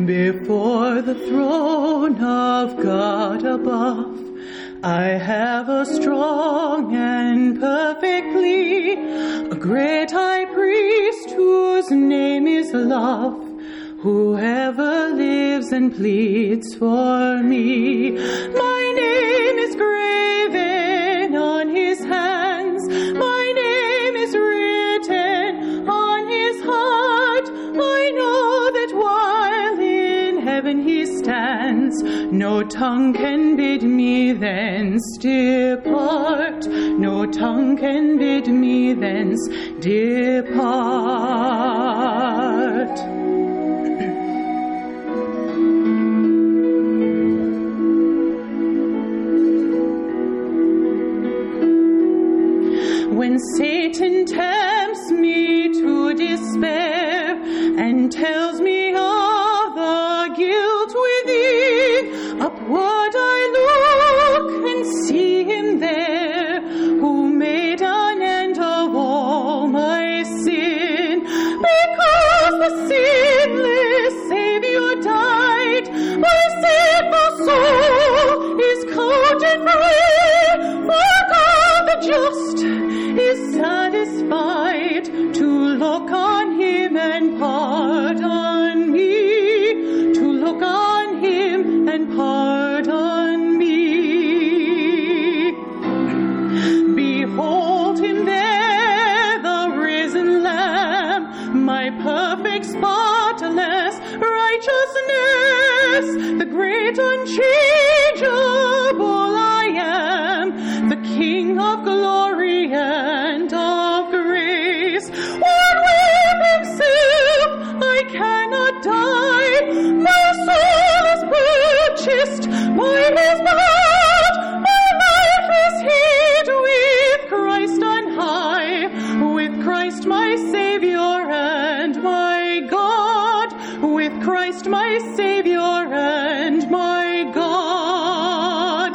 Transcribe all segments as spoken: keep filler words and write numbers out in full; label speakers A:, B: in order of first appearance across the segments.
A: Before the throne of God above, I have a strong and perfect plea, a great high priest whose name is love, who ever lives and pleads for me. My name is graven on his hands, my name is written on his heart. I know that while in heaven he stands, no tongue can bid me thence depart. No tongue can bid me thence depart. When Satan tempts me to despair and tells me of the guilt within, upward I look and see him there, who made an end of all my sin. Because the sinless Savior died, my sinful soul is counted free. For God the just is satisfied to look on him and pardon me, to look on him and pardon me. Behold him there, the risen Lamb, my perfect spotless righteousness, the great unchangeable I am, the King of glory and of grace. One with himself I cannot die, my soul is purchased by his blood, my life is hid with Christ on high, with Christ my Savior and my God, with Christ my Savior and my God.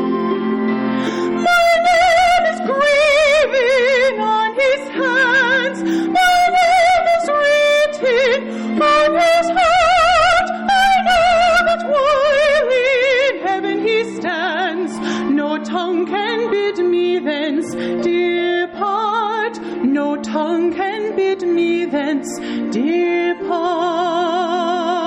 A: My name is graven on his hands, my name is written on his heart. I know that while in heaven he stands, no tongue can bid me thence depart. No tongue can bid me thence depart.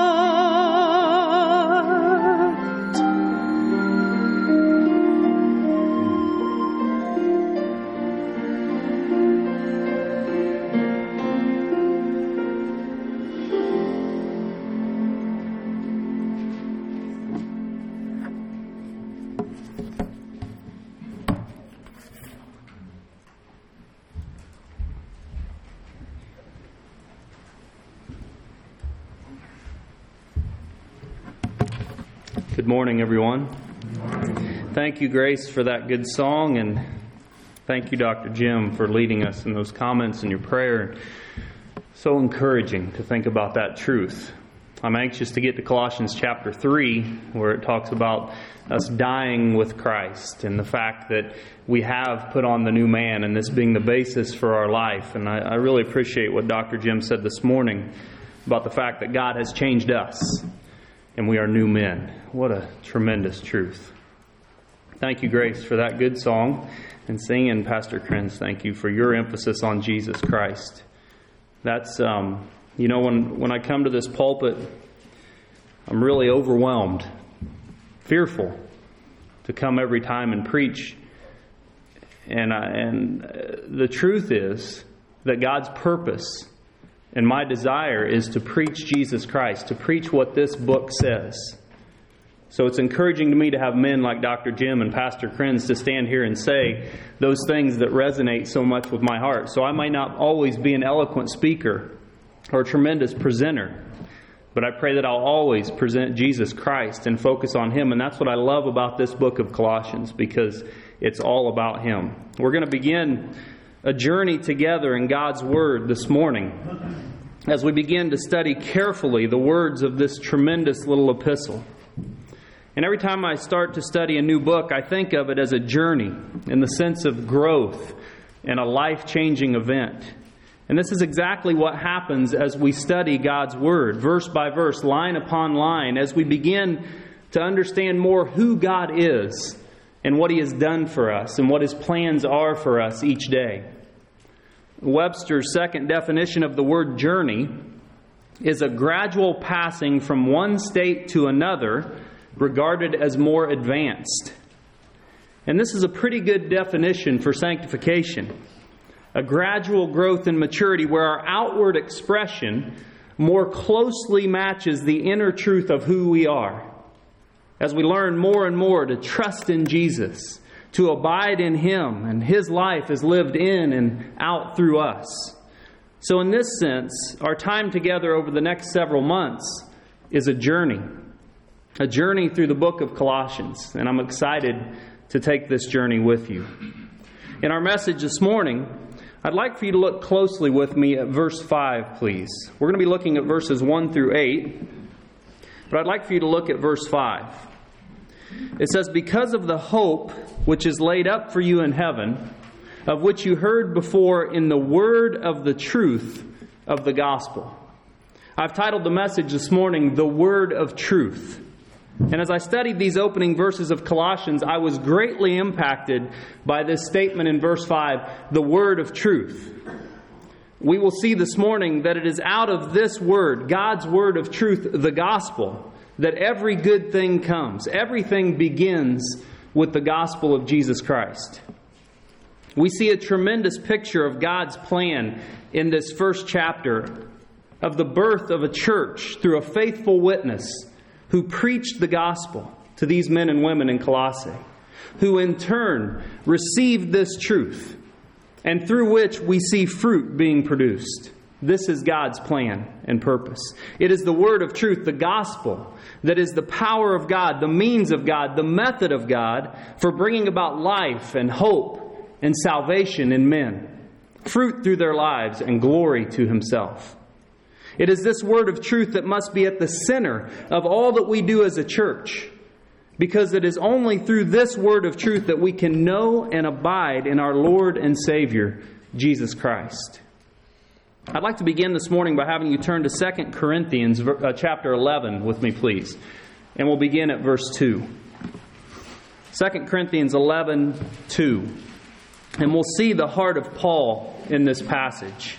B: Good morning, everyone. Thank you, Grace, for that good song, and thank you, Doctor Jim, for leading us in those comments and your prayer. So encouraging to think about that truth. I'm anxious to get to Colossians chapter three, where it talks about us dying with Christ and the fact that we have put on the new man, and this being the basis for our life. And I, I really appreciate what Doctor Jim said this morning about the fact that God has changed us and we are new men. What a tremendous truth. Thank you, Grace, for that good song. And singing, Pastor Krenz, thank you for your emphasis on Jesus Christ. That's, um, you know, when, when I come to this pulpit, I'm really overwhelmed, fearful to come every time and preach. And, I, and the truth is that God's purpose and my desire is to preach Jesus Christ, to preach what this book says. So it's encouraging to me to have men like Doctor Jim and Pastor Krenz to stand here and say those things that resonate so much with my heart. So I might not always be an eloquent speaker or a tremendous presenter, but I pray that I'll always present Jesus Christ and focus on Him. And that's what I love about this book of Colossians, because it's all about Him. We're going to begin a journey together in God's Word this morning as we begin to study carefully the words of this tremendous little epistle. And every time I start to study a new book, I think of it as a journey in the sense of growth and a life-changing event. And this is exactly what happens as we study God's Word, verse by verse, line upon line, as we begin to understand more who God is and what He has done for us and what His plans are for us each day. Webster's second definition of the word journey is a gradual passing from one state to another regarded as more advanced. And this is a pretty good definition for sanctification. A gradual growth in maturity where our outward expression more closely matches the inner truth of who we are. As we learn more and more to trust in Jesus, to abide in Him, and His life is lived in and out through us. So in this sense, our time together over the next several months is a journey. A journey through the book of Colossians. And I'm excited to take this journey with you. In our message this morning, I'd like for you to look closely with me at verse five, please. We're going to be looking at verses one through eight, but I'd like for you to look at verse five. It says, "Because of the hope which is laid up for you in heaven, of which you heard before in the word of the truth of the gospel." I've titled the message this morning, "The Word of Truth." And as I studied these opening verses of Colossians, I was greatly impacted by this statement in verse five, the word of truth. We will see this morning that it is out of this word, God's word of truth, the gospel, that every good thing comes. Everything begins with the gospel of Jesus Christ. We see a tremendous picture of God's plan in this first chapter of the birth of a church through a faithful witness who preached the gospel to these men and women in Colossae, who in turn received this truth, and through which we see fruit being produced. This is God's plan and purpose. It is the word of truth, the gospel, that is the power of God, the means of God, the method of God for bringing about life and hope and salvation in men, fruit through their lives and glory to Himself. It is this word of truth that must be at the center of all that we do as a church, because it is only through this word of truth that we can know and abide in our Lord and Savior, Jesus Christ. I'd like to begin this morning by having you turn to Second Corinthians uh, chapter eleven with me, please. And we'll begin at verse two. Second Corinthians eleven, two. And we'll see the heart of Paul in this passage.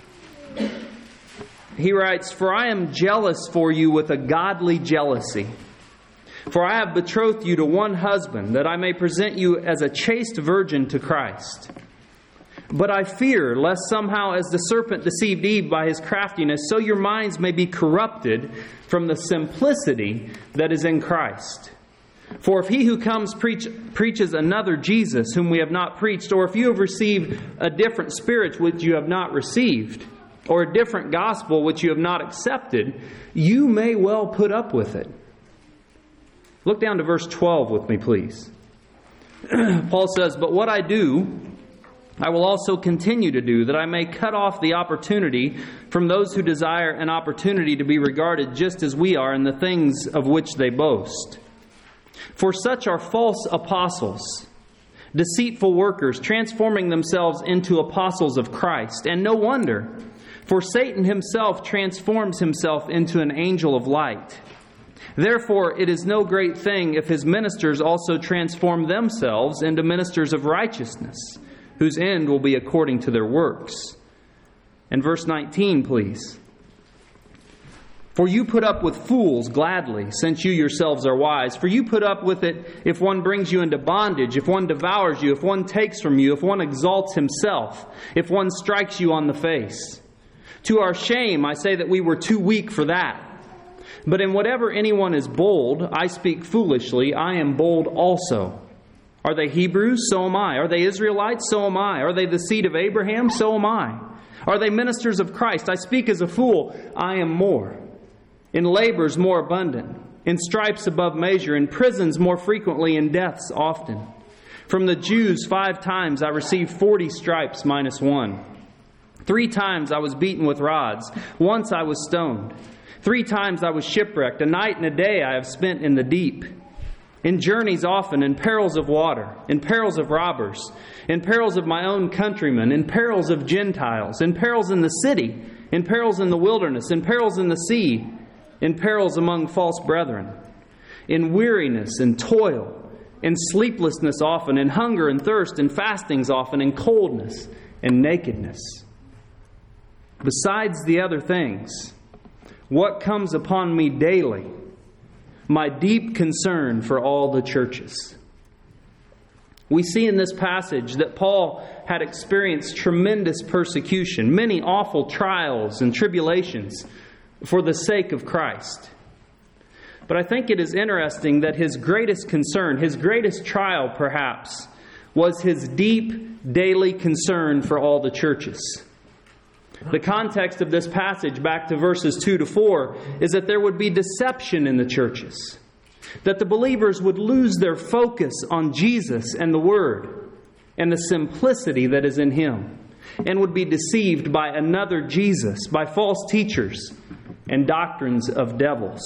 B: He writes, "For I am jealous for you with a godly jealousy. For I have betrothed you to one husband, that I may present you as a chaste virgin to Christ. But I fear, lest somehow as the serpent deceived Eve by his craftiness, so your minds may be corrupted from the simplicity that is in Christ. For if he who comes preach, preaches another Jesus, whom we have not preached, or if you have received a different spirit which you have not received, or a different gospel which you have not accepted, you may well put up with it." Look down to verse twelve with me, please. Paul says, "But what I do, I will also continue to do, that I may cut off the opportunity from those who desire an opportunity to be regarded just as we are in the things of which they boast. For such are false apostles, deceitful workers, transforming themselves into apostles of Christ. And no wonder, for Satan himself transforms himself into an angel of light. Therefore, it is no great thing if his ministers also transform themselves into ministers of righteousness, whose end will be according to their works." And verse nineteen, please. "For you put up with fools gladly, since you yourselves are wise. For you put up with it if one brings you into bondage, if one devours you, if one takes from you, if one exalts himself, if one strikes you on the face. To our shame, I say that we were too weak for that. But in whatever anyone is bold, I speak foolishly, I am bold also. Are they Hebrews? So am I. Are they Israelites? So am I. Are they the seed of Abraham? So am I. Are they ministers of Christ? I speak as a fool, I am more. In labors more abundant, in stripes above measure, in prisons more frequently, in deaths often. From the Jews five times I received forty stripes minus one. Three times I was beaten with rods. Once I was stoned. Three times I was shipwrecked. A night and a day I have spent in the deep. in journeys often, in perils of water, in perils of robbers, in perils of my own countrymen, in perils of Gentiles, in perils in the city, in perils in the wilderness, in perils in the sea, in perils among false brethren, in weariness and toil, in sleeplessness often, in hunger and thirst, in fastings often, in coldness and nakedness. Besides the other things, what comes upon me daily? My deep concern for all the churches. We see in this passage that Paul had experienced tremendous persecution, many awful trials and tribulations for the sake of Christ. But I think it is interesting that his greatest concern, his greatest trial perhaps, was his deep daily concern for all the churches. The context of this passage, back to verses two to four, is that there would be deception in the churches. That the believers would lose their focus on Jesus and the Word and the simplicity that is in Him, and would be deceived by another Jesus, by false teachers and doctrines of devils.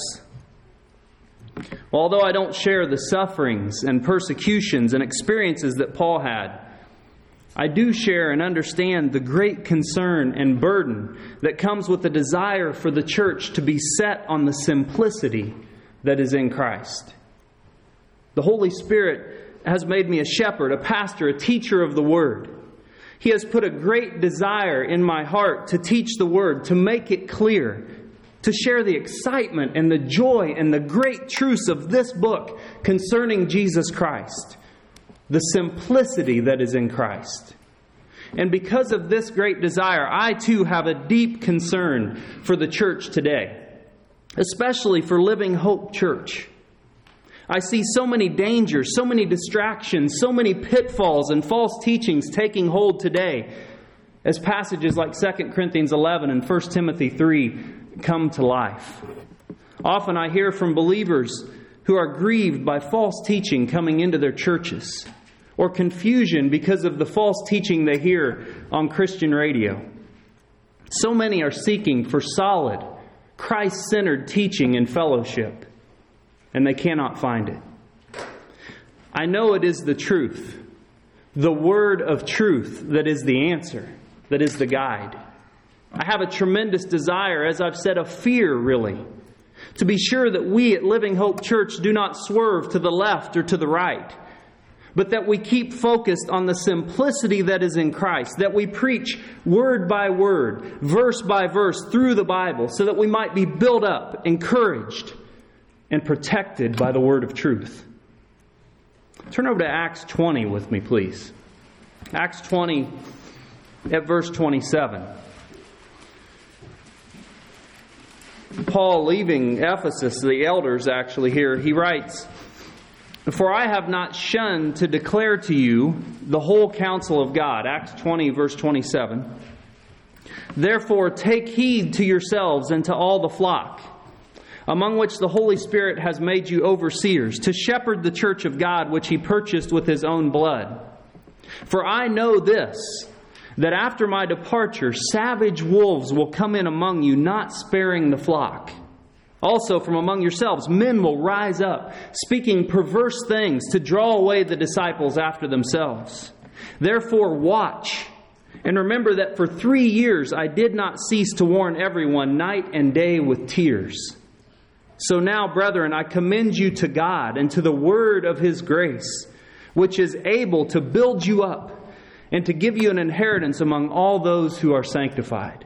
B: Although I don't share the sufferings and persecutions and experiences that Paul had, I do share and understand the great concern and burden that comes with the desire for the church to be set on the simplicity that is in Christ. The Holy Spirit has made me a shepherd, a pastor, a teacher of the Word. He has put a great desire in my heart to teach the Word, to make it clear, to share the excitement and the joy and the great truths of this book concerning Jesus Christ. The simplicity that is in Christ. And because of this great desire, I too have a deep concern for the church today, especially for Living Hope Church. I see so many dangers, so many distractions, so many pitfalls and false teachings taking hold today as passages like Second Corinthians eleven and First Timothy three come to life. Often I hear from believers who are grieved by false teaching coming into their churches, or confusion because of the false teaching they hear on Christian radio. So many are seeking for solid, Christ-centered teaching and fellowship, and they cannot find it. I know it is the truth, the word of truth, that is the answer, that is the guide. I have a tremendous desire, as I've said, of fear, really, to be sure that we at Living Hope Church do not swerve to the left or to the right, but that we keep focused on the simplicity that is in Christ, that we preach word by word, verse by verse through the Bible, so that we might be built up, encouraged, and protected by the word of truth. Turn over to Acts twenty with me, please. Acts twenty at verse twenty-seven. Paul, leaving Ephesus, the elders actually here, he writes, "For I have not shunned to declare to you the whole counsel of God." Acts twenty, verse twenty-seven. "Therefore take heed to yourselves and to all the flock, among which the Holy Spirit has made you overseers, to shepherd the church of God, which He purchased with His own blood. For I know this, that after my departure, savage wolves will come in among you, not sparing the flock. Also from among yourselves, men will rise up, speaking perverse things to draw away the disciples after themselves. Therefore watch, and remember that for three years I did not cease to warn everyone night and day with tears. So now, brethren, I commend you to God and to the word of His grace, which is able to build you up and to give you an inheritance among all those who are sanctified."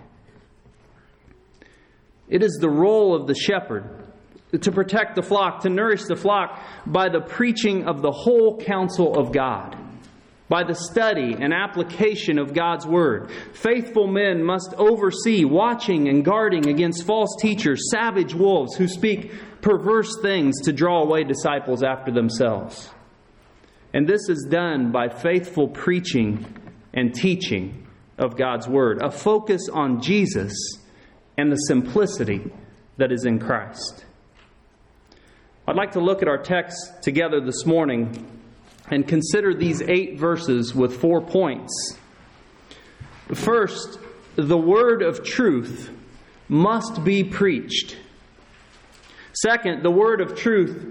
B: It is the role of the shepherd to protect the flock, to nourish the flock by the preaching of the whole counsel of God, by the study and application of God's Word. Faithful men must oversee, watching and guarding against false teachers, savage wolves who speak perverse things to draw away disciples after themselves. And this is done by faithful preaching and teaching of God's Word, a focus on Jesus and the simplicity that is in Christ. I'd like to look at our text together this morning and consider these eight verses with four points. First, the word of truth must be preached. Second, the word of truth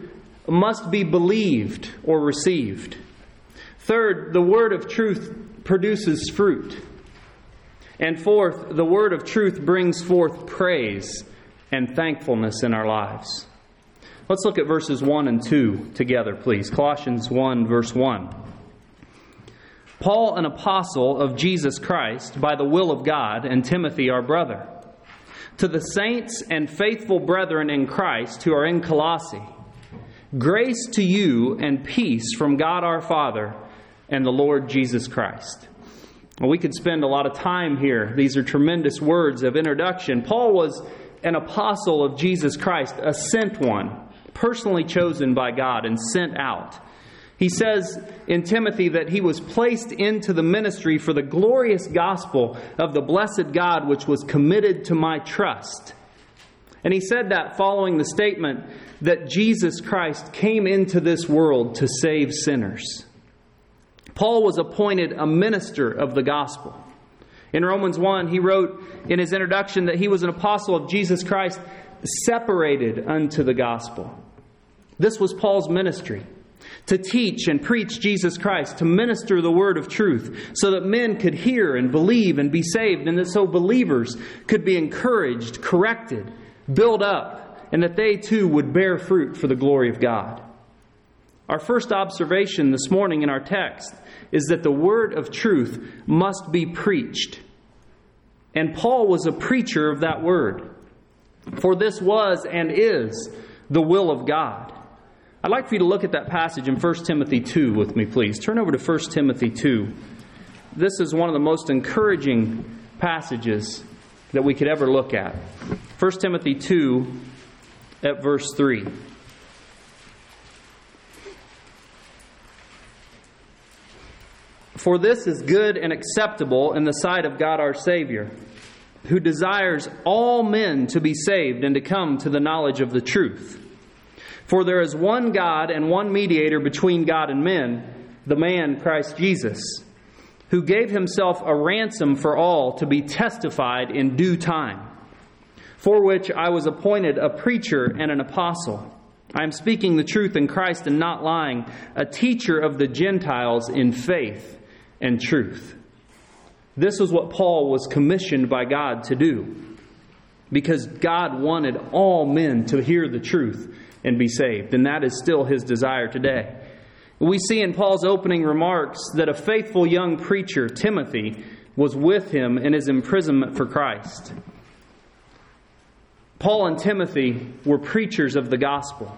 B: must be believed or received. Third, the word of truth produces fruit. And fourth, the word of truth brings forth praise and thankfulness in our lives. Let's look at verses one and two together, please. Colossians one, verse one. Paul, an apostle of Jesus Christ, by the will of God, and Timothy, our brother, to the saints and faithful brethren in Christ who are in Colossae, grace to you and peace from God our Father and the Lord Jesus Christ. Well, we could spend a lot of time here. These are tremendous words of introduction. Paul was an apostle of Jesus Christ, a sent one, personally chosen by God and sent out. He says in Timothy that he was placed into the ministry for the glorious gospel of the blessed God, which was committed to my trust. And he said that following the statement that Jesus Christ came into this world to save sinners. Paul was appointed a minister of the gospel. In Romans one, he wrote in his introduction that he was an apostle of Jesus Christ, separated unto the gospel. This was Paul's ministry, to teach and preach Jesus Christ, to minister the word of truth, so that men could hear and believe and be saved, and that so believers could be encouraged, corrected, built up, and that they too would bear fruit for the glory of God. Our first observation this morning in our text is that the word of truth must be preached. And Paul was a preacher of that word. For this was and is the will of God. I'd like for you to look at that passage in First Timothy two with me, please. Turn over to First Timothy two. This is one of the most encouraging passages that we could ever look at. First Timothy two at verse three. For this is good and acceptable in the sight of God our Savior, who desires all men to be saved and to come to the knowledge of the truth. For there is one God and one mediator between God and men, the man Christ Jesus, who gave himself a ransom for all to be testified in due time, for which I was appointed a preacher and an apostle. I am speaking the truth in Christ and not lying, a teacher of the Gentiles in faith and truth. This was what Paul was commissioned by God to do, because God wanted all men to hear the truth and be saved, and that is still his desire today. We see in Paul's opening remarks that a faithful young preacher, Timothy, was with him in his imprisonment for Christ. Paul and Timothy were preachers of the gospel.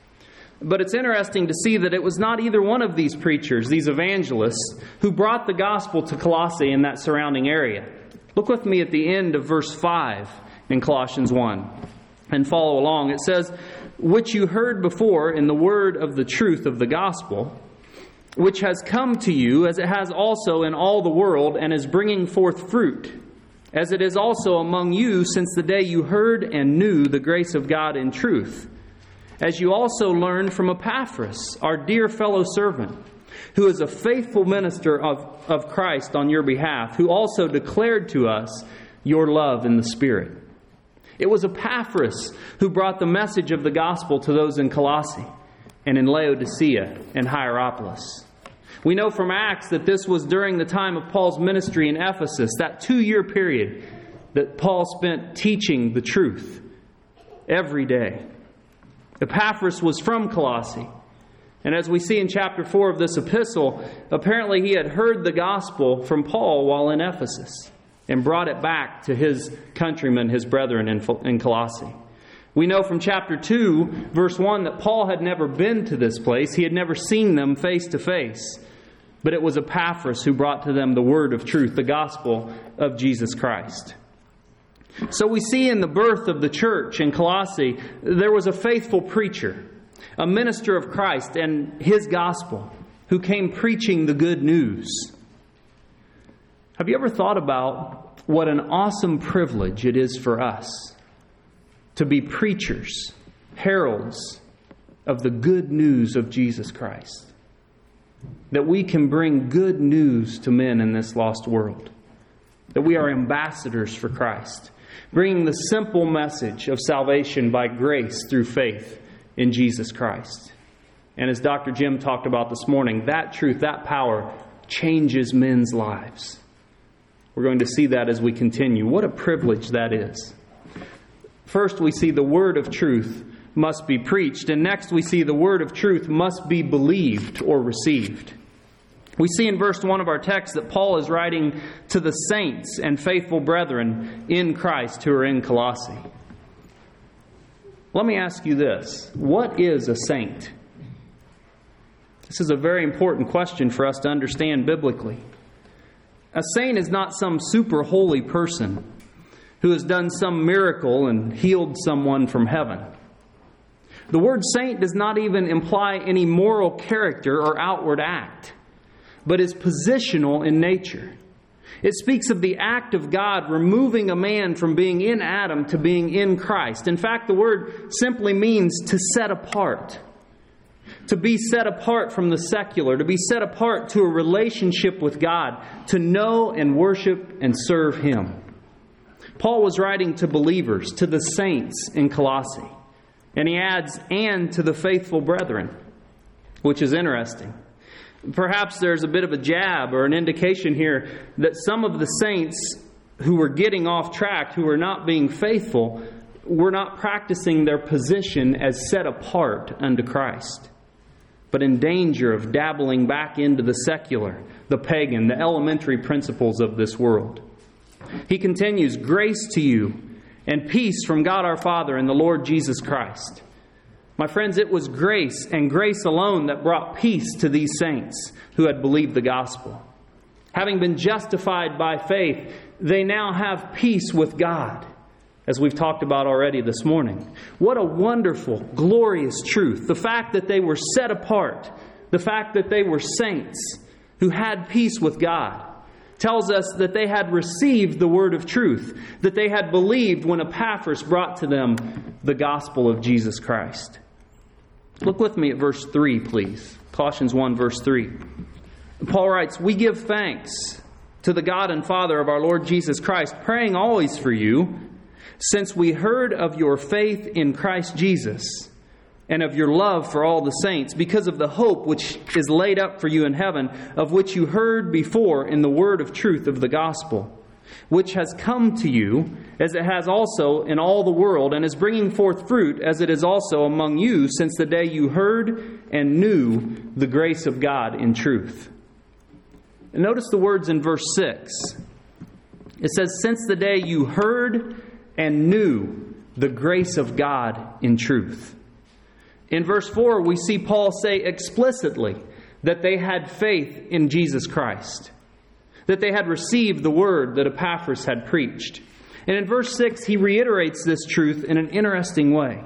B: But it's interesting to see that it was not either one of these preachers, these evangelists, who brought the gospel to Colossae and that surrounding area. Look with me at the end of verse five in Colossians one and follow along. It says, which you heard before in the word of the truth of the gospel, which has come to you as it has also in all the world and is bringing forth fruit, as it is also among you since the day you heard and knew the grace of God in truth. As you also learned from Epaphras, our dear fellow servant, who is a faithful minister of, of Christ on your behalf, who also declared to us your love in the Spirit. It was Epaphras who brought the message of the gospel to those in Colossae and in Laodicea and Hierapolis. We know from Acts that this was during the time of Paul's ministry in Ephesus, that two-year period that Paul spent teaching the truth every day. Epaphras was from Colossae. And as we see in chapter four of this epistle, apparently he had heard the gospel from Paul while in Ephesus and brought it back to his countrymen, his brethren in, in Colossae. We know from chapter two, verse one, that Paul had never been to this place. He had never seen them face to face. But it was Epaphras who brought to them the word of truth, the gospel of Jesus Christ. So we see in the birth of the church in Colossae, there was a faithful preacher, a minister of Christ and his gospel, who came preaching the good news. Have you ever thought about what an awesome privilege it is for us to be preachers, heralds of the good news of Jesus Christ? That we can bring good news to men in this lost world. That we are ambassadors for Christ, bringing the simple message of salvation by grace through faith in Jesus Christ. And as Doctor Jim talked about this morning, that truth, that power changes men's lives. We're going to see that as we continue. What a privilege that is. First, we see the word of truth must be preached. And next, we see the word of truth must be believed or received. We see in verse one of our text that Paul is writing to the saints and faithful brethren in Christ who are in Colossae. Let me ask you this. What is a saint? This is a very important question for us to understand biblically. A saint is not some super holy person who has done some miracle and healed someone from heaven. The word saint does not even imply any moral character or outward act, but is positional in nature. It speaks of the act of God removing a man from being in Adam to being in Christ. In fact, the word simply means to set apart. To be set apart from the secular, to be set apart to a relationship with God, to know and worship and serve Him. Paul was writing to believers, to the saints in Colossae. And he adds, and to the faithful brethren, which is interesting. Perhaps there's a bit of a jab or an indication here that some of the saints who were getting off track, who were not being faithful, were not practicing their position as set apart unto Christ, but in danger of dabbling back into the secular, the pagan, the elementary principles of this world. He continues, grace to you and peace from God our Father and the Lord Jesus Christ. My friends, it was grace and grace alone that brought peace to these saints who had believed the gospel. Having been justified by faith, they now have peace with God, as we've talked about already this morning. What a wonderful, glorious truth. The fact that they were set apart, the fact that they were saints who had peace with God, tells us that they had received the word of truth, that they had believed when Epaphras brought to them the gospel of Jesus Christ. Look with me at verse three, please. Colossians one, verse three. Paul writes, we give thanks to the God and Father of our Lord Jesus Christ, praying always for you, since we heard of your faith in Christ Jesus and of your love for all the saints, because of the hope which is laid up for you in heaven, of which you heard before in the word of truth of the gospel, which has come to you, as it has also in all the world, and is bringing forth fruit, as it is also among you, since the day you heard and knew the grace of God in truth. And notice the words in verse six. It says, since the day you heard and knew the grace of God in truth. In verse four, we see Paul say explicitly that they had faith in Jesus Christ, that they had received the word that Epaphras had preached. And in verse six, he reiterates this truth in an interesting way.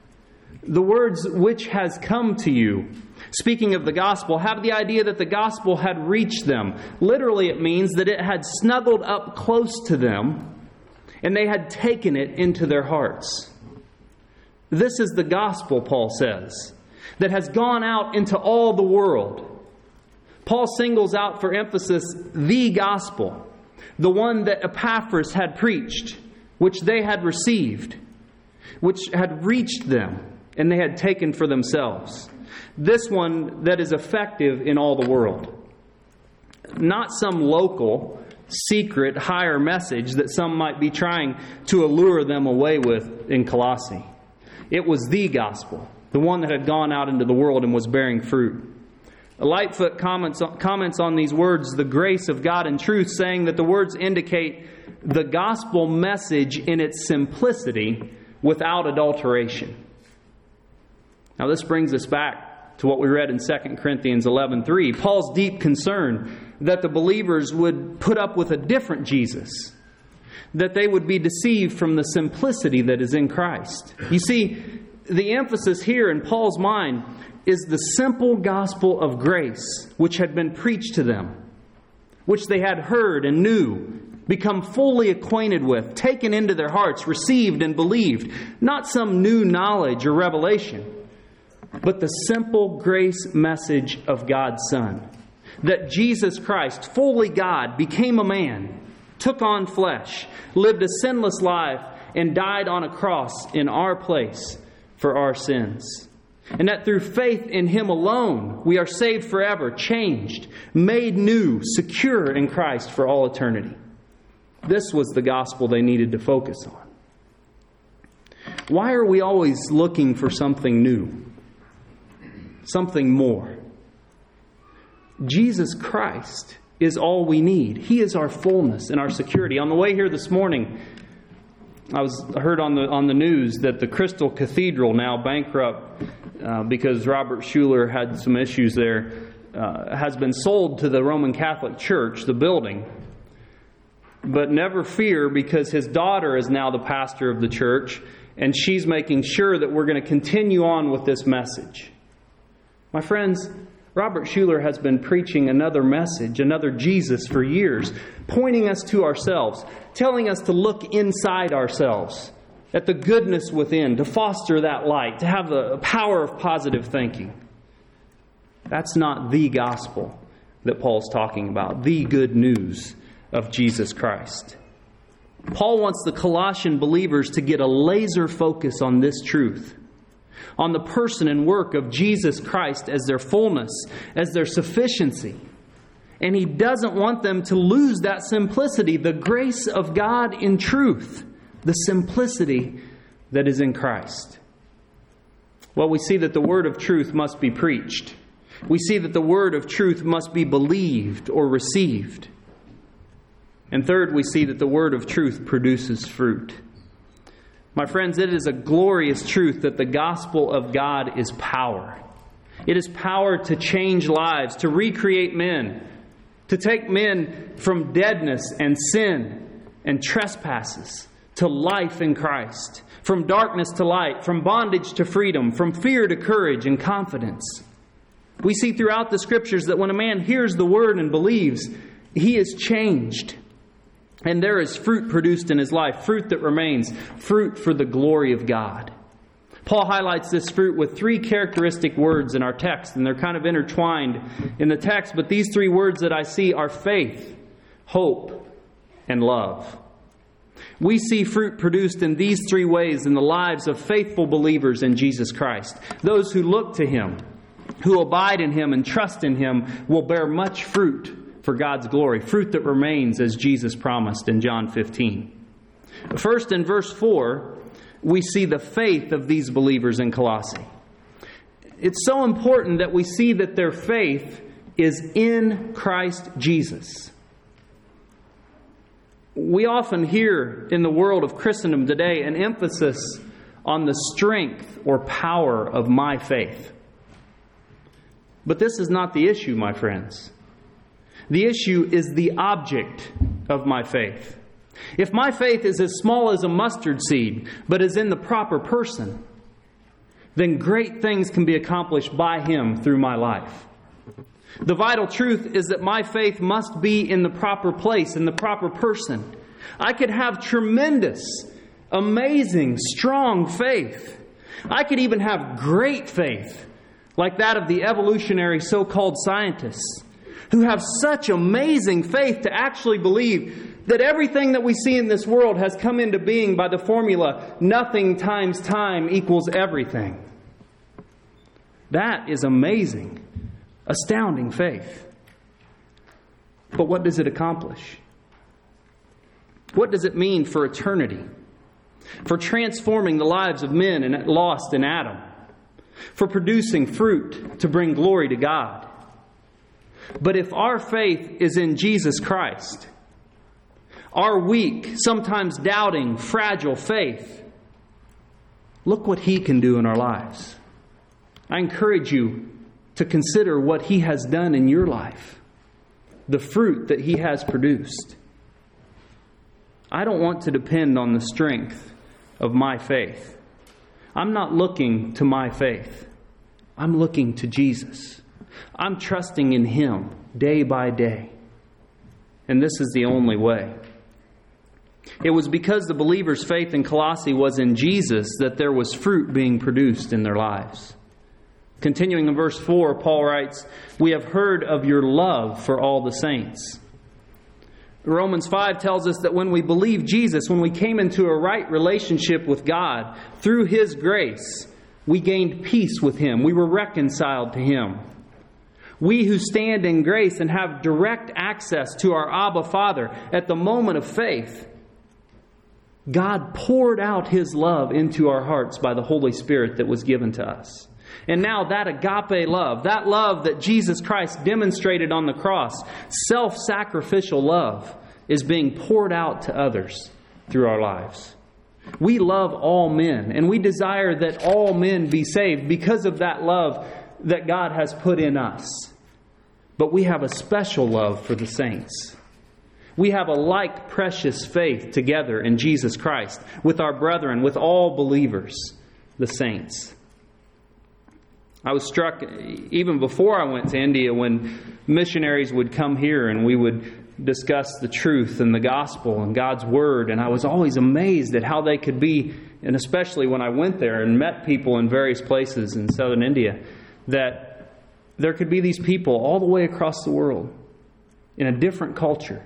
B: The words, which has come to you, speaking of the gospel, have the idea that the gospel had reached them. Literally, it means that it had snuggled up close to them, and they had taken it into their hearts. This is the gospel, Paul says, that has gone out into all the world. Paul singles out for emphasis the gospel, the one that Epaphras had preached, which they had received, which had reached them, and they had taken for themselves. This one that is effective in all the world. Not some local, secret, higher message that some might be trying to allure them away with in Colossae. It was the gospel, the one that had gone out into the world and was bearing fruit. Lightfoot comments, comments on these words, the grace of God in truth, saying that the words indicate the gospel message in its simplicity without adulteration. Now this brings us back to what we read in Second Corinthians eleven three. Paul's deep concern that the believers would put up with a different Jesus, that they would be deceived from the simplicity that is in Christ. You see, the emphasis here in Paul's mind is the simple gospel of grace which had been preached to them, which they had heard and knew, become fully acquainted with, taken into their hearts, received and believed. Not some new knowledge or revelation, but the simple grace message of God's Son. That Jesus Christ, fully God, became a man, took on flesh, lived a sinless life, and died on a cross in our place for our sins. and that through faith in Him alone, we are saved forever, changed, made new, secure in Christ for all eternity. This was the gospel they needed to focus on. Why are we always looking for something new? Something more? Jesus Christ is all we need. He is our fullness and our security. On the way here this morning, I was I heard on the on the news that the Crystal Cathedral, now bankrupt uh, because Robert Schuller had some issues there, uh, has been sold to the Roman Catholic Church, the building. But never fear, because his daughter is now the pastor of the church, and she's making sure that we're going to continue on with this message. My friends, Robert Schuller has been preaching another message, another Jesus for years, pointing us to ourselves, telling us to look inside ourselves, at the goodness within, to foster that light, to have the power of positive thinking. That's not the gospel that Paul's talking about, the good news of Jesus Christ. Paul wants the Colossian believers to get a laser focus on this truth, on the person and work of Jesus Christ as their fullness, as their sufficiency. And he doesn't want them to lose that simplicity, the grace of God in truth, the simplicity that is in Christ. Well, we see that the word of truth must be preached. We see that the word of truth must be believed or received. And third, we see that the word of truth produces fruit. My friends, it is a glorious truth that the gospel of God is power. It is power to change lives, to recreate men, to take men from deadness and sin and trespasses to life in Christ, from darkness to light, from bondage to freedom, from fear to courage and confidence. We see throughout the Scriptures that when a man hears the word and believes, he is changed. And there is fruit produced in his life, fruit that remains, fruit for the glory of God. Paul highlights this fruit with three characteristic words in our text, and they're kind of intertwined in the text, but these three words that I see are faith, hope, and love. We see fruit produced in these three ways in the lives of faithful believers in Jesus Christ. Those who look to Him, who abide in Him and trust in Him, will bear much fruit for God's glory, fruit that remains as Jesus promised in John fifteen. First, in verse four, we see the faith of these believers in Colossae. It's so important that we see that their faith is in Christ Jesus. We often hear in the world of Christendom today an emphasis on the strength or power of my faith. But this is not the issue, my friends. The issue is the object of my faith. If my faith is as small as a mustard seed, but is in the proper person, then great things can be accomplished by Him through my life. The vital truth is that my faith must be in the proper place, in the proper person. I could have tremendous, amazing, strong faith. I could even have great faith, like that of the evolutionary so-called scientists, who have such amazing faith to actually believe that everything that we see in this world has come into being by the formula nothing times time equals everything. That is amazing, astounding faith. But what does it accomplish? What does it mean for eternity? For transforming the lives of men and lost in Adam? For producing fruit to bring glory to God? But if our faith is in Jesus Christ, our weak, sometimes doubting, fragile faith, look what He can do in our lives. I encourage you to consider what He has done in your life, the fruit that He has produced. I don't want to depend on the strength of my faith. I'm not looking to my faith. I'm looking to Jesus. I'm trusting in Him day by day. And this is the only way. It was because the believers' faith in Colossae was in Jesus that there was fruit being produced in their lives. Continuing in verse four, Paul writes, "We have heard of your love for all the saints." Romans five tells us that when we believe Jesus, when we came into a right relationship with God through His grace, We gained peace with Him. We were reconciled to Him. We who stand in grace and have direct access to our Abba Father at the moment of faith, God poured out His love into our hearts by the Holy Spirit that was given to us. And now that agape love, that love that Jesus Christ demonstrated on the cross, self-sacrificial love, is being poured out to others through our lives. We love all men, and we desire that all men be saved because of that love that God has put in us. But we have a special love for the saints. We have a like precious faith together in Jesus Christ with our brethren, with all believers, the saints. I was struck even before I went to India when missionaries would come here and we would discuss the truth and the gospel and God's Word. And I was always amazed at how they could be, and especially when I went there and met people in various places in southern India, that there could be these people all the way across the world in a different culture,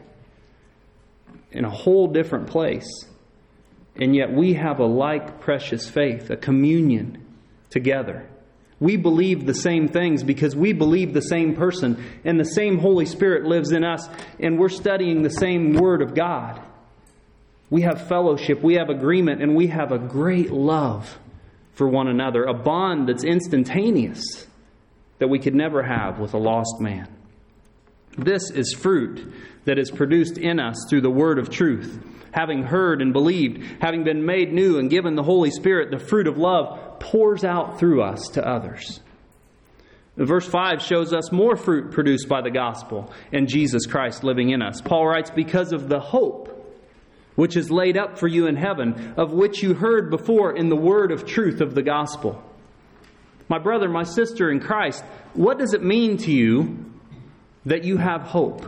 B: in a whole different place. And yet we have a like precious faith, a communion together. We believe the same things because we believe the same person, and the same Holy Spirit lives in us, and we're studying the same Word of God. We have fellowship, we have agreement, and we have a great love for one another, a bond that's instantaneous that we could never have with a lost man. This is fruit that is produced in us through the word of truth. Having heard and believed, having been made new and given the Holy Spirit, the fruit of love pours out through us to others. Verse five shows us more fruit produced by the gospel and Jesus Christ living in us. Paul writes, because of the hope which is laid up for you in heaven, of which you heard before in the word of truth of the gospel. My brother, my sister in Christ, what does it mean to you that you have hope?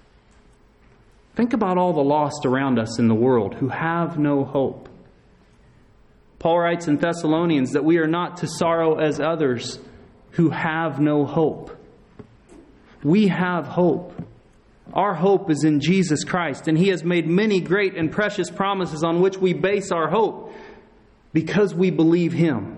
B: Think about all the lost around us in the world who have no hope. Paul writes in Thessalonians that we are not to sorrow as others who have no hope. We have hope. Our hope is in Jesus Christ, and He has made many great and precious promises on which we base our hope because we believe Him.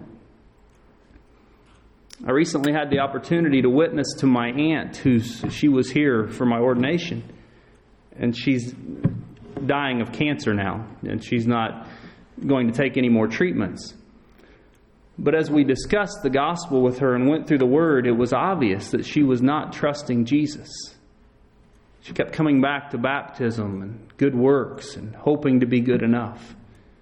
B: I recently had the opportunity to witness to my aunt, who's she was here for my ordination, and she's dying of cancer now, and she's not going to take any more treatments. But as we discussed the gospel with her and went through the Word, it was obvious that she was not trusting Jesus. She kept coming back to baptism and good works and hoping to be good enough.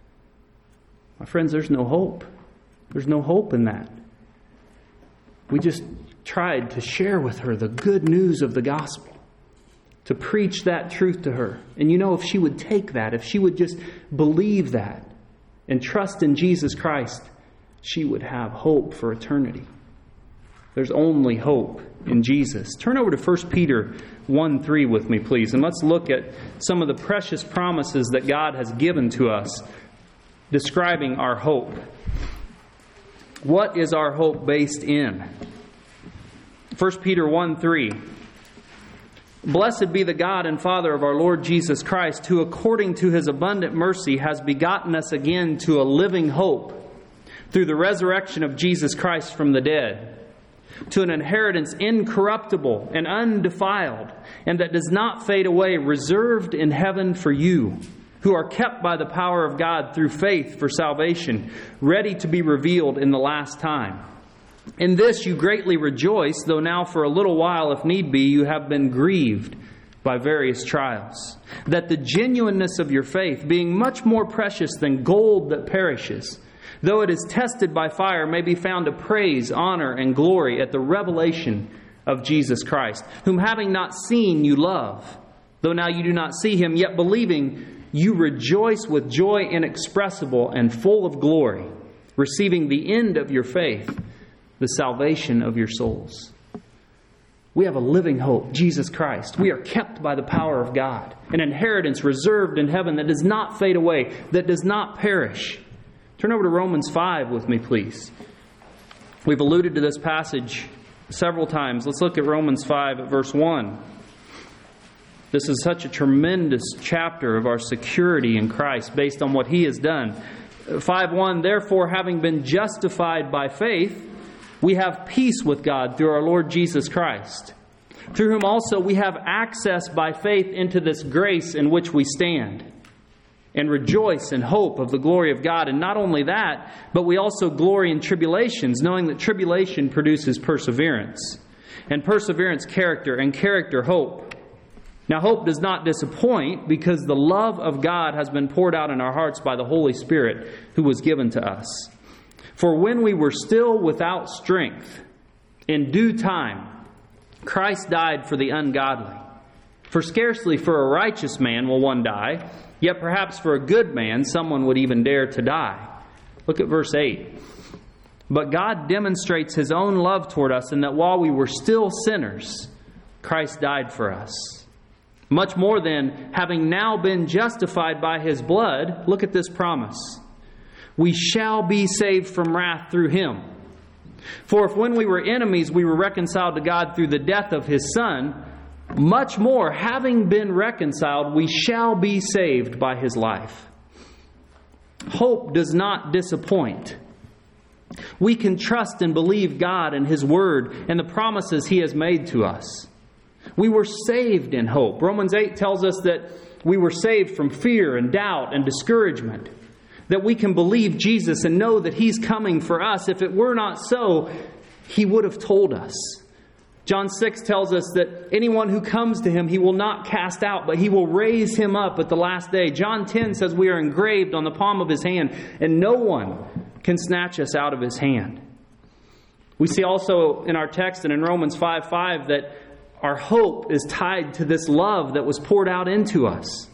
B: My friends, there's no hope. There's no hope in that. We just tried to share with her the good news of the gospel, to preach that truth to her. And you know, if she would take that, if she would just believe that and trust in Jesus Christ, she would have hope for eternity. There's only hope in Jesus. Turn over to First Peter one three with me, please, and let's look at some of the precious promises that God has given to us describing our hope. What is our hope based in? First Peter one three. Blessed be the God and Father of our Lord Jesus Christ, who according to His abundant mercy has begotten us again to a living hope through the resurrection of Jesus Christ from the dead, to an inheritance incorruptible and undefiled, and that does not fade away, reserved in heaven for you, who are kept by the power of God through faith for salvation, ready to be revealed in the last time. In this you greatly rejoice, though now for a little while, if need be, you have been grieved by various trials, that the genuineness of your faith, being much more precious than gold that perishes, though it is tested by fire, may be found to praise, honor, and glory at the revelation of Jesus Christ, whom having not seen you love, though now you do not see Him, yet believing you rejoice with joy inexpressible and full of glory, receiving the end of your faith, the salvation of your souls. We have a living hope, Jesus Christ. We are kept by the power of God, an inheritance reserved in heaven that does not fade away, that does not perish. Turn over to Romans five with me, please. We've alluded to this passage several times. Let's look at Romans five at verse one. This is such a tremendous chapter of our security in Christ based on what He has done. five one, therefore, having been justified by faith, we have peace with God through our Lord Jesus Christ, through whom also we have access by faith into this grace in which we stand, and rejoice in hope of the glory of God. And not only that, but we also glory in tribulations, knowing that tribulation produces perseverance, and perseverance character, and character hope. Now hope does not disappoint, because the love of God has been poured out in our hearts by the Holy Spirit who was given to us. For when we were still without strength, in due time, Christ died for the ungodly. For scarcely for a righteous man will one die, yet perhaps for a good man someone would even dare to die. Look at verse eight. But God demonstrates His own love toward us in that while we were still sinners, Christ died for us. Much more than, having now been justified by His blood, look at this promise: we shall be saved from wrath through Him. For if when we were enemies we were reconciled to God through the death of His Son, much more, having been reconciled, we shall be saved by His life. Hope does not disappoint. We can trust and believe God and His Word and the promises He has made to us. We were saved in hope. Romans eight tells us that we were saved from fear and doubt and discouragement. That we can believe Jesus and know that He's coming for us. If it were not so, He would have told us. John six tells us that anyone who comes to Him, He will not cast out, but He will raise him up at the last day. John ten says we are engraved on the palm of His hand, and no one can snatch us out of His hand. We see also in our text and in Romans five five that our hope is tied to this love that was poured out into us.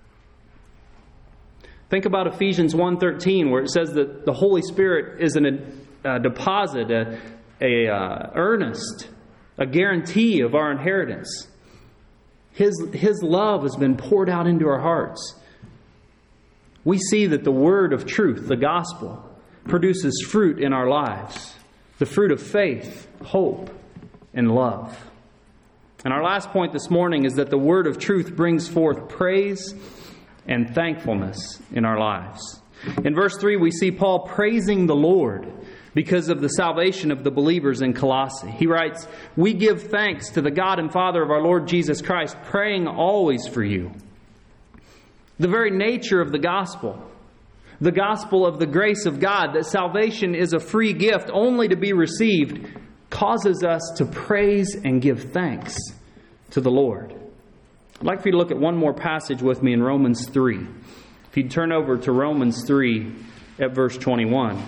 B: Think about Ephesians one thirteen, where it says that the Holy Spirit is an, a deposit, a, a uh, earnest, a guarantee of our inheritance. His, His love has been poured out into our hearts. We see that the word of truth, the gospel, produces fruit in our lives. The fruit of faith, hope, and love. And our last point this morning is that the word of truth brings forth praise and thankfulness in our lives. In verse three, we see Paul praising the Lord because of the salvation of the believers in Colossae. He writes, we give thanks to the God and Father of our Lord Jesus Christ, praying always for you. The very nature of the gospel, the gospel of the grace of God, that salvation is a free gift only to be received, causes us to praise and give thanks to the Lord. I'd like for you to look at one more passage with me in Romans three. If you'd turn over to Romans three at verse twenty-one.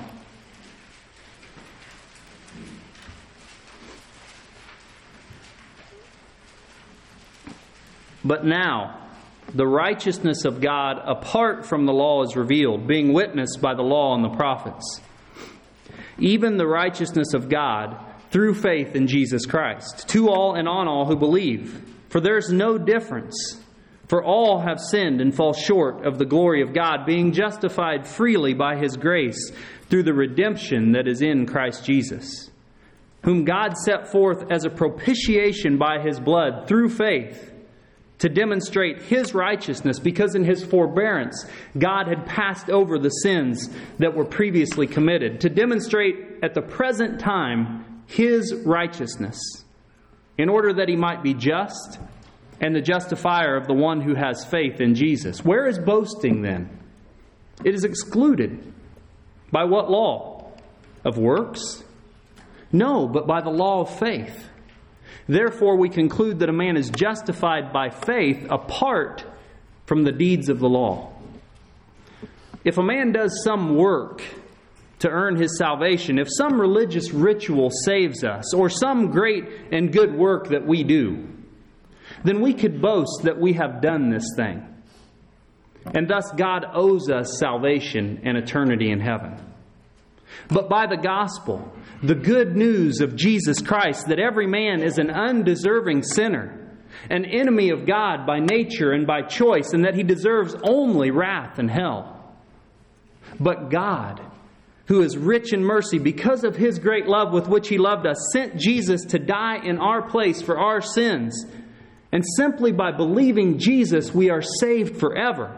B: But now, the righteousness of God apart from the law is revealed, being witnessed by the law and the prophets. Even the righteousness of God through faith in Jesus Christ, to all and on all who believe. For there is no difference. For all have sinned and fall short of the glory of God, being justified freely by His grace through the redemption that is in Christ Jesus, whom God set forth as a propitiation by His blood through faith, to demonstrate His righteousness, because in His forbearance God had passed over the sins that were previously committed, to demonstrate at the present time His righteousness, in order that He might be just and the justifier of the one who has faith in Jesus. Where is boasting then? It is excluded. By what law? Of works? No, but by the law of faith. Therefore we conclude that a man is justified by faith apart from the deeds of the law. If a man does some work to earn his salvation, if some religious ritual saves us, or some great and good work that we do, then we could boast that we have done this thing. And thus God owes us salvation and eternity in heaven. But by the gospel, the good news of Jesus Christ, that every man is an undeserving sinner, an enemy of God by nature and by choice, and that he deserves only wrath and hell. But God, who is rich in mercy because of His great love with which He loved us, sent Jesus to die in our place for our sins. And simply by believing Jesus, we are saved forever.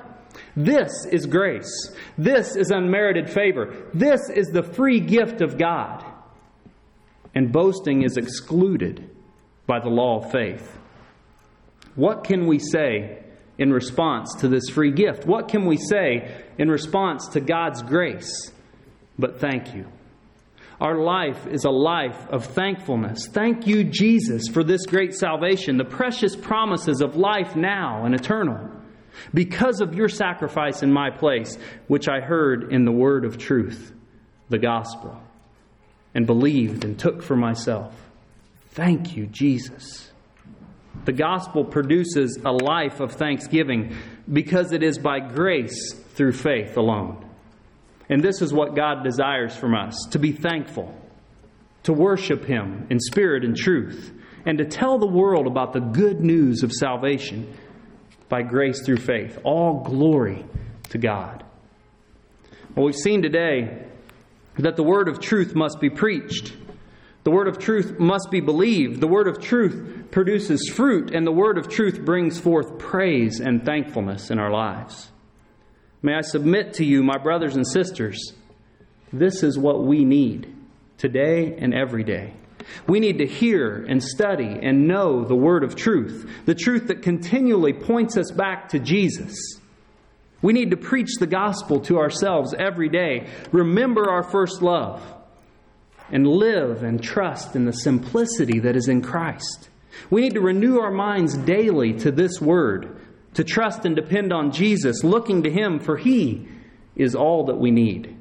B: This is grace. This is unmerited favor. This is the free gift of God. And boasting is excluded by the law of faith. What can we say in response to this free gift? What can we say in response to God's grace? But thank you. Our life is a life of thankfulness. Thank you, Jesus, for this great salvation, the precious promises of life now and eternal, because of your sacrifice in my place, which I heard in the word of truth, the gospel, and believed and took for myself. Thank you, Jesus. The gospel produces a life of thanksgiving because it is by grace through faith alone. And this is what God desires from us, to be thankful, to worship Him in spirit and truth, and to tell the world about the good news of salvation by grace through faith. All glory to God. Well, we've seen today that the word of truth must be preached. The word of truth must be believed. The word of truth produces fruit, and the word of truth brings forth praise and thankfulness in our lives. May I submit to you, my brothers and sisters, this is what we need today and every day. We need to hear and study and know the word of truth, the truth that continually points us back to Jesus. We need to preach the gospel to ourselves every day, remember our first love, and live and trust in the simplicity that is in Christ. We need to renew our minds daily to this word, to trust and depend on Jesus, looking to Him, for He is all that we need.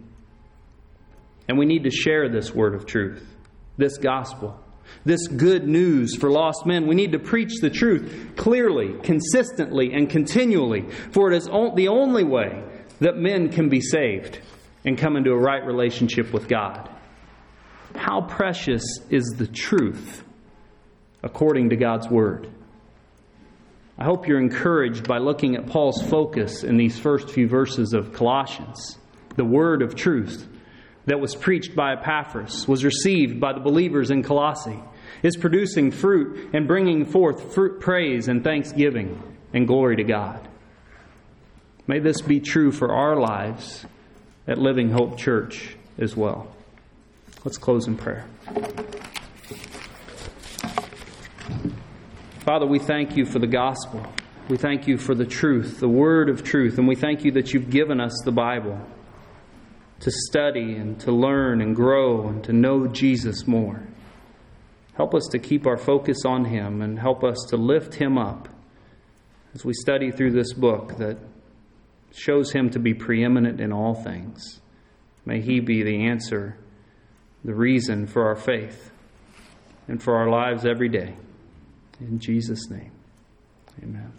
B: And we need to share this word of truth, this gospel, this good news for lost men. We need to preach the truth clearly, consistently, and continually, for it is the only way that men can be saved and come into a right relationship with God. How precious is the truth according to God's word. I hope you're encouraged by looking at Paul's focus in these first few verses of Colossians. The word of truth that was preached by Epaphras, was received by the believers in Colossae, is producing fruit and bringing forth fruit, praise and thanksgiving and glory to God. May this be true for our lives at Living Hope Church as well. Let's close in prayer. Father, we thank you for the gospel. We thank you for the truth, the word of truth, and we thank you that you've given us the Bible to study and to learn and grow and to know Jesus more. Help us to keep our focus on Him and help us to lift Him up as we study through this book that shows Him to be preeminent in all things. May He be the answer, the reason for our faith and for our lives every day. In Jesus' name, amen.